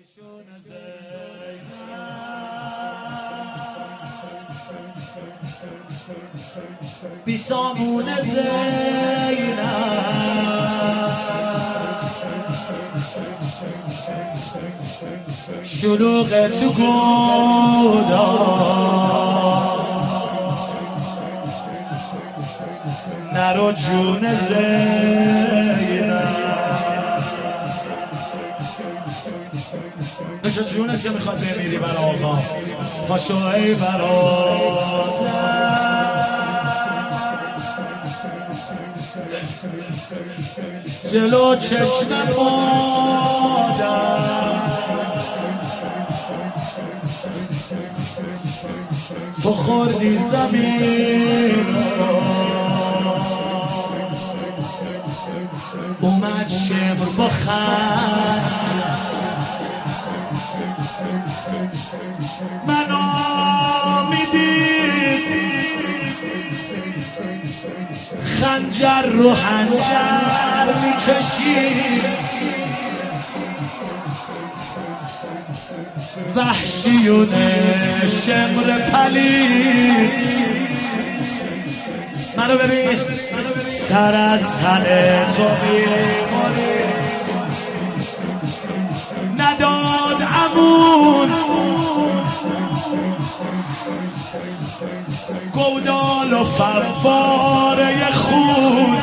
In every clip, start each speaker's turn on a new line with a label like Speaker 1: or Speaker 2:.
Speaker 1: بی سامون زینب شلوغ تو گودا نرو جون زینب نشو جونت که میخواد بمیری برا آقا پاشو ای برادر جلو چشم مادر تو خوردی زمین اومد شمر با خنجر منو میدید خنجر رو خنجر میکشید وحشیونه شمر پلید منو ببین سر از تنه تو میمونی نداد عمون گودال و فواره خون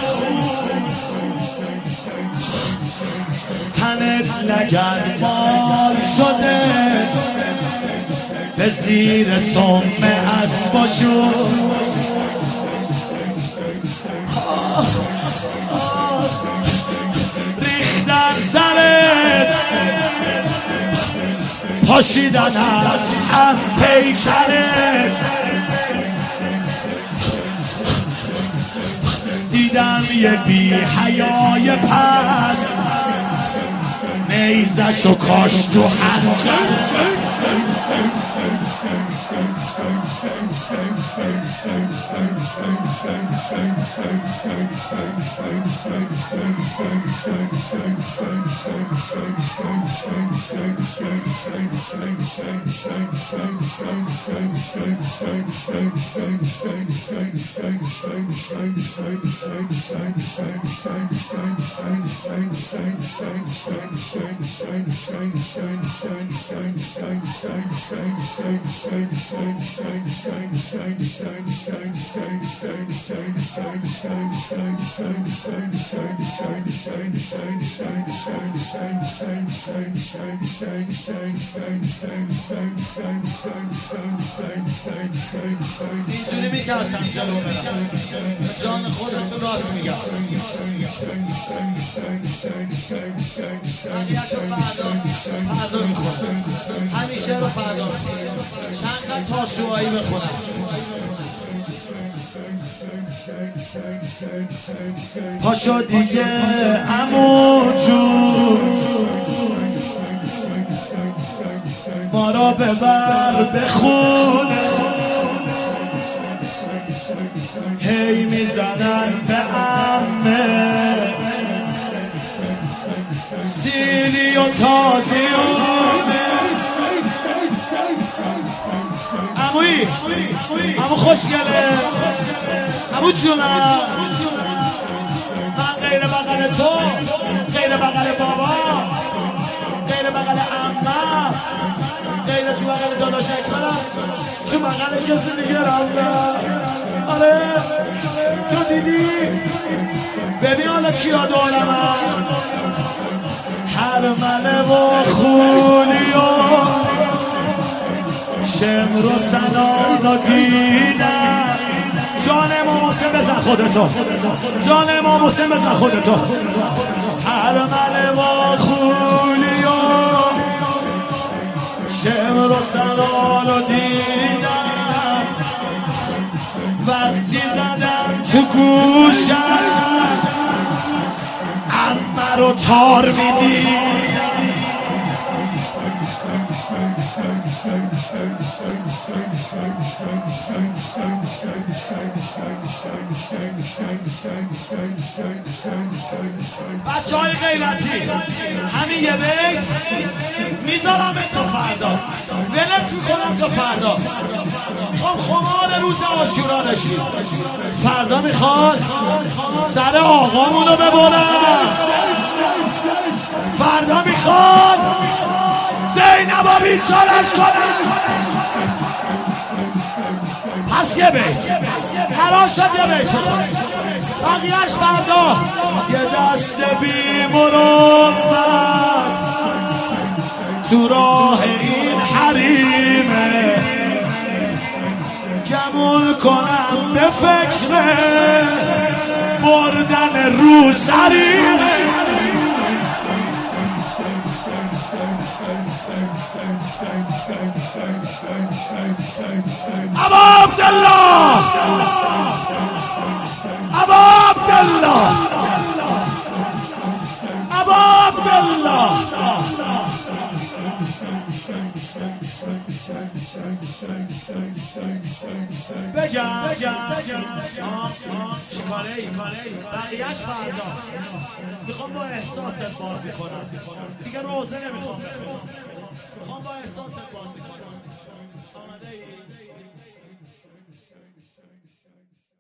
Speaker 1: تنت لگن مال شده به زیر سم اسباشون ریختن سرت پاشیدن از هم پیکرت دیدم یه بی حیای پس نیزش و کاش تو خنجر اینجوری میکردم جلو برم جان خودم تو راست میگم علیت رو فردا میخونم همیشه رو فردا چند خط تاسوهایی بخونم پاشو دیگه عمو جون ما را ببر بخونه هی میزنن به عمه سیلی و تازیونه عمویی عمو خوشگله عمو جونم من غیر بغل تو غیر بغل بابا غیر بغل عمه غیر تو بغل داداش اکبرم تو بغل کسی دیگه رفتم آره تو دیدی ببین حالا کیا دارم هرمله و خولی و شمر و سنان و دیدم جان امام حسین بزن خودتو جان امام حسین بزن خودتو هرمله و خولی و شمر و سنان و دیدم وقتی زدم تو گوشم عمه رو تار میدیدم بچه های غیرتی همین یه بیت میذارم تو فردا ولت میکنم تا فردا میخوام خمار روز عاشورا نشید فردا میخواد سر آقامونو ببرم فردا میخواد زینبا بیچارش کنم پس یه بیت قرار شد یه بیت بقیهش فردا یه دست بی مروت تو راه این حریمه گمون کنم به فکر بردن رو سریمه ابا عبدالله ابا عبدالله ابا عبدالله بگم شکاره بقیهش فردا میخوام با احساست بازی کنم دیگه روزه نمیخوام میخوام با احساست بازی کنم آمده ای